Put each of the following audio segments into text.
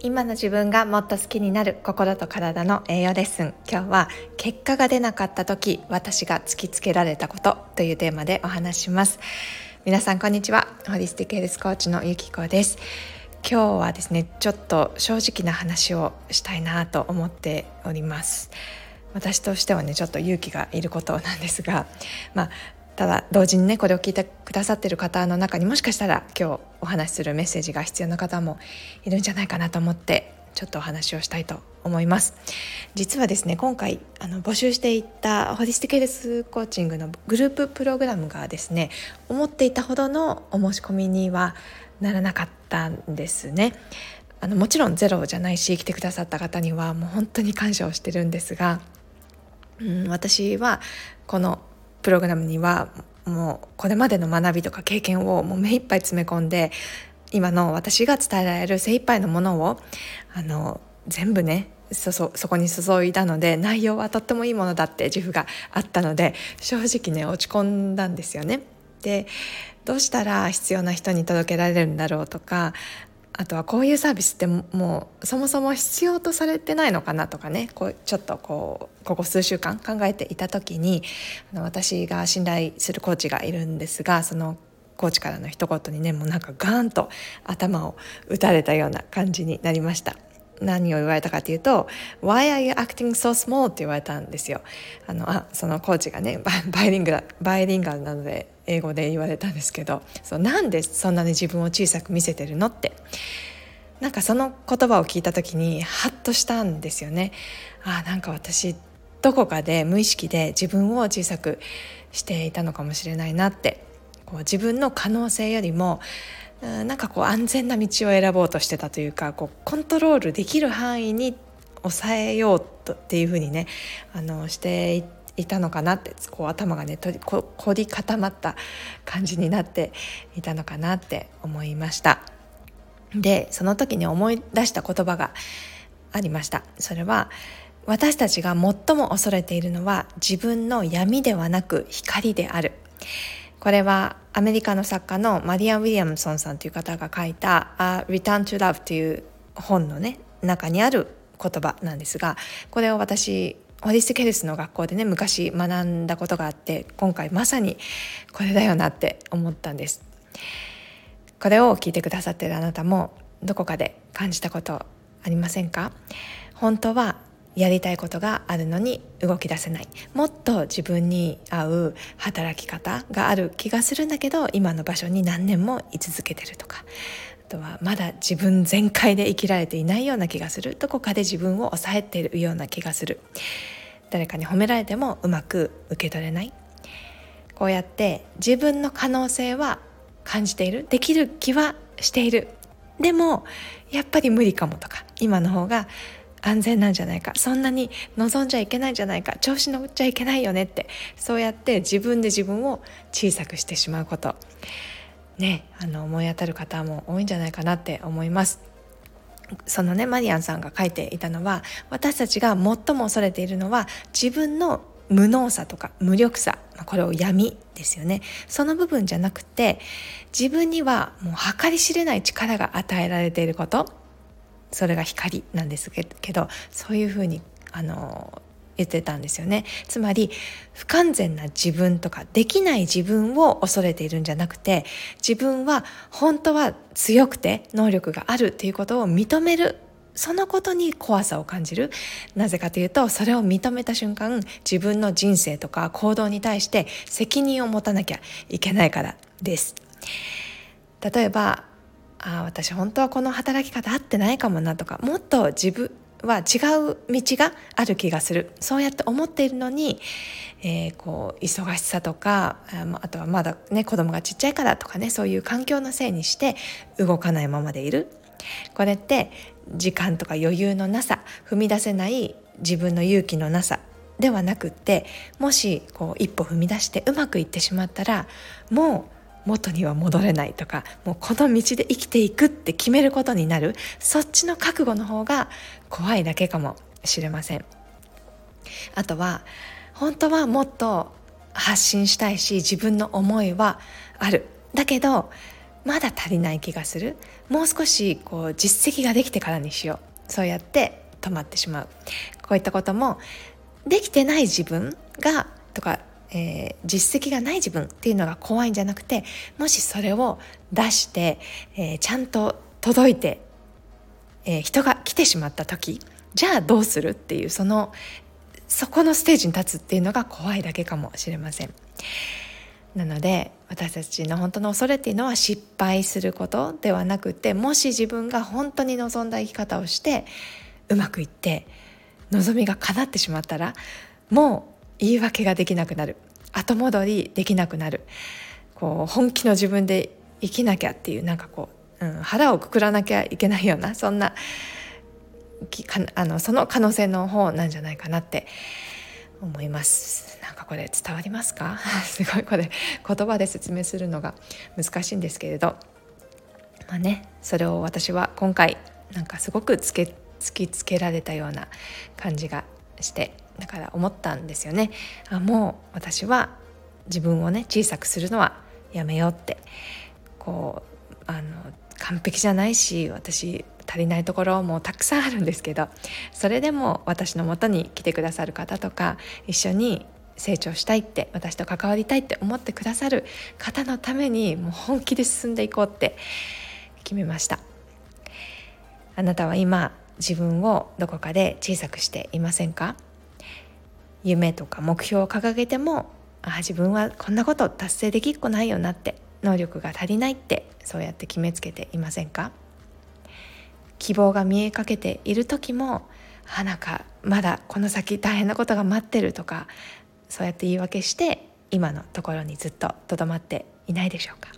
今の自分がもっと好きになる心と体の栄養レッスン。今日は結果が出なかった時、私が突きつけられたことというテーマでお話します。皆さんこんにちは。ホリスティックヘルスコーチのゆきこです。今日はですね、ちょっと正直な話をしたいなと思っております。私としてはね、ちょっと勇気がいることなんですが、ただ同時にね、これを聞いてくださっている方の中にもしかしたら今日お話しするメッセージが必要な方もいるんじゃないかなと思って、ちょっとお話をしたいと思います。実はですね、今回募集していたホリスティックヘルスコーチングのグループプログラムがですね、思っていたほどのお申し込みにはならなかったんですね。もちろんゼロじゃないし、来てくださった方にはもう本当に感謝をしてるんですが、私はこのプログラムにはもうこれまでの学びとか経験をもう目いっぱい詰め込んで、今の私が伝えられる精一杯のものを全部ね、そこに注いだので、内容はとってもいいものだって自負があったので、正直ね落ち込んだんですよね。で、どうしたら必要な人に届けられるんだろうとか、あとはこういうサービスってもうそもそも必要とされてないのかなとかね、ちょっとここ数週間考えていた時に、私が信頼するコーチがいるんですが、そのコーチからの一言にね、もうなんかガーンと頭を打たれたような感じになりました。何を言われたかというと Why are you acting so small? って言われたんですよ。そのコーチがね、バイリンガルなので英語で言われたんですけど、なんでそんなに自分を小さく見せてるのって、なんかその言葉を聞いた時にハッとしたんですよね。なんか私どこかで無意識で自分を小さくしていたのかもしれないなって、自分の可能性よりもなんか安全な道を選ぼうとしてたというか、コントロールできる範囲に抑えようとっていうふうにね、していたのかなって、頭がね凝り固まった感じになっていたのかなって思いました。で、その時に思い出した言葉がありました。それは、私たちが最も恐れているのは自分の闇ではなく光である。これはアメリカの作家のマリア・ウィリアムソンさんという方が書いた A Return to Love という本のね、中にある言葉なんですが、これを私ホリスティックヘルスの学校でね、昔学んだことがあって、今回まさにこれだよなって思ったんです。これを聞いてくださっているあなたもどこかで感じたことありませんか？本当はやりたいことがあるのに動き出せない、もっと自分に合う働き方がある気がするんだけど、今の場所に何年も居続けてるとか、あとはまだ自分全開で生きられていないような気がする、どこかで自分を抑えているような気がする、誰かに褒められてもうまく受け取れない、こうやって自分の可能性は感じている、できる気はしている、でもやっぱり無理かもとか、今の方が安全なんじゃないか、そんなに望んじゃいけないんじゃないか、調子乗っちゃいけないよねって、そうやって自分で自分を小さくしてしまうことね、思い当たる方も多いんじゃないかなって思います。そのね、マリアンさんが書いていたのは、私たちが最も恐れているのは自分の無能さとか無力さ、これを闇ですよね、その部分じゃなくて、自分にはもう計り知れない力が与えられていること、それが光なんですけど、そういうふうに言ってたんですよね。つまり不完全な自分とかできない自分を恐れているんじゃなくて、自分は本当は強くて能力があるということを認める、そのことに怖さを感じる。なぜかというと、それを認めた瞬間、自分の人生とか行動に対して責任を持たなきゃいけないからです。例えば、私本当はこの働き方合ってないかもなとか、もっと自分は違う道がある気がする、そうやって思っているのに、忙しさとか、あとはまだね、子供がちっちゃいからとかね、そういう環境のせいにして動かないままでいる。これって時間とか余裕のなさ、踏み出せない自分の勇気のなさではなくって、もし一歩踏み出してうまくいってしまったら、もう元には戻れないとか、もうこの道で生きていくって決めることになる、そっちの覚悟の方が怖いだけかもしれません。あとは本当はもっと発信したいし、自分の思いはある、だけどまだ足りない気がする、もう少し実績ができてからにしよう、そうやって止まってしまう。こういったこともできてない自分がとか、実績がない自分っていうのが怖いんじゃなくて、もしそれを出して、ちゃんと届いて、人が来てしまった時、じゃあどうするっていう、そこのステージに立つっていうのが怖いだけかもしれません。なので私たちの本当の恐れっていうのは失敗することではなくて、もし自分が本当に望んだ生き方をしてうまくいって望みが叶ってしまったら、もう言い訳ができなくなる、後戻りできなくなる、本気の自分で生きなきゃっていう、腹をくくらなきゃいけないような、そんなその可能性の方なんじゃないかなって思います。これ伝わりますか？すごいこれ言葉で説明するのが難しいんですけれど、それを私は今回すごく突きつけられたような感じがして、だから思ったんですよね。もう私は自分を小さくするのはやめようって、完璧じゃないし、私足りないところもたくさんあるんですけど、それでも私の元に来てくださる方とか、一緒に成長したいって、私と関わりたいって思ってくださる方のために、もう本気で進んでいこうって決めました。あなたは今自分をどこかで小さくしていませんか？夢とか目標を掲げても、自分はこんなこと達成できっこないよなって、能力が足りないって、そうやって決めつけていませんか？希望が見えかけている時も、まだこの先大変なことが待ってるとか、そうやって言い訳して今のところにずっととどまっていないでしょうか？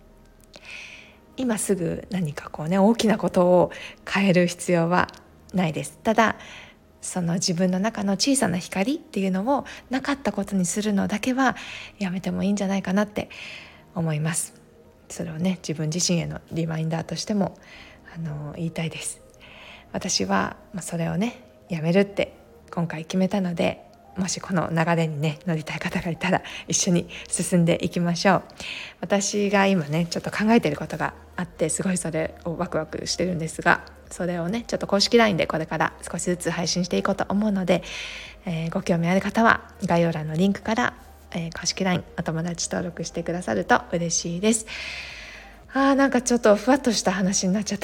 今すぐ何か大きなことを変える必要はないです。ただその自分の中の小さな光っていうのをなかったことにするのだけはやめてもいいんじゃないかなって思います。それを自分自身へのリマインダーとしても言いたいです。私はそれをやめるって今回決めたので、もしこの流れに乗りたい方がいたら一緒に進んでいきましょう。私が今ちょっと考えていることがあって、すごいそれをワクワクしてるんですが、それをちょっと公式 LINE でこれから少しずつ配信していこうと思うので、ご興味ある方は概要欄のリンクから、公式 LINE お友達登録してくださると嬉しいです。ちょっとふわっとした話になっちゃった。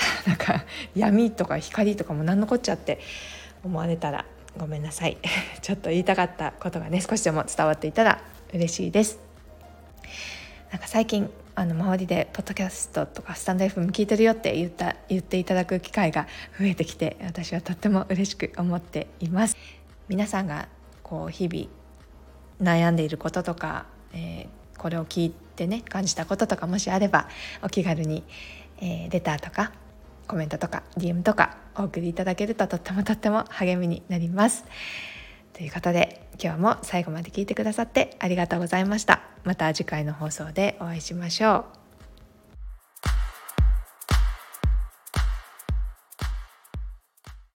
闇とか光とかも何のこっちゃって思われたらごめんなさい。ちょっと言いたかったことが少しでも伝わっていたら嬉しいです。最近周りでポッドキャストとかスタンド FM 聞いてるよって言っていただく機会が増えてきて、私はとっても嬉しく思っています。皆さんが日々悩んでいることとか、これを聞いて感じたこととかもしあれば、お気軽に、レターとかコメントとか DM とかお送りいただけるととっても励みになります。ということで今日も最後まで聞いてくださってありがとうございました。また次回の放送でお会いしましょう。